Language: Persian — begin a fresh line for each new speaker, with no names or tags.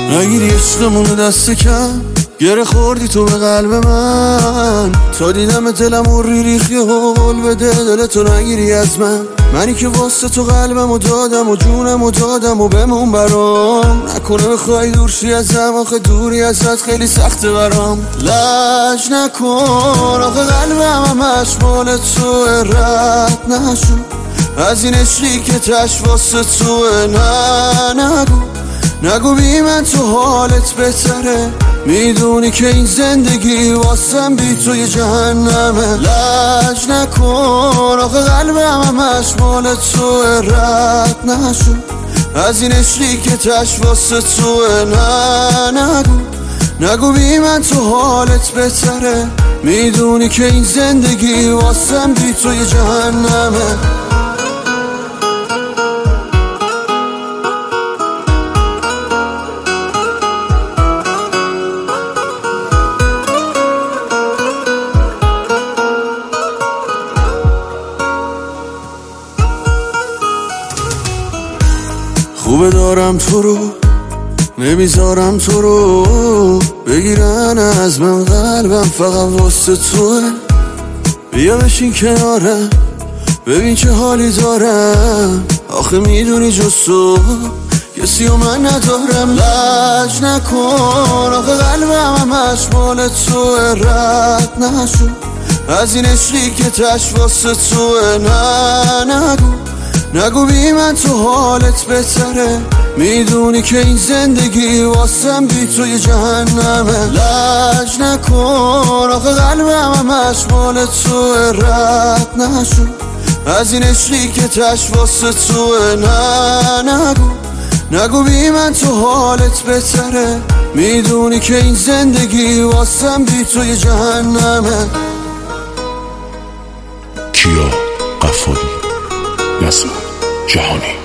نگیری عشقمونو دست کم، گره خوردی تو به قلب من. تا دیدم دلم ریخی و حول بده دلتو نگیری از من. منی که واسه تو قلبمو دادم و جونمو دادم و بمون برام. نکنه بخوای دور شی ازم، آخه دوری ازت خیلی سخته برام. لج نکن آخه قلبم همش مال توه، رد نشو از این عشقی که تش واسه توه. نه نگو بی من تو حالت بهتره، میدونی که این زندگی واسم بی تو یه جهنمه. لج نکن آخه قلبم همش مال توه، رد نشو از این عشقی که تش واسه توه. نه نگو بی من تو حالت بهتره، میدونی که این زندگی واسم بی تو یه جهنمه. خوبه دارم تو رو، نمیذارم تو رو بگیرن از من، قلبم فقط واسه توه. بیا بشین کنارم ببین چه حالی دارم، آخه میدونی جز تو کسی و من ندارم. لج نکن آخه قلبم همش مال توه، رد نشو از این عشقی که تش واسه توه. نگو بی من تو حالت بهتره، میدونی که این زندگی واسم بی تو یه جهنمه. لج نکن آخه قلبم همش مال توه، رد نشو از این عشقی که تش واسه توه. نگو بی من تو حالت بهتره، میدونی که این زندگی واسم بی تو یه جهنمه.
کیا قفاری، نظم جهانی.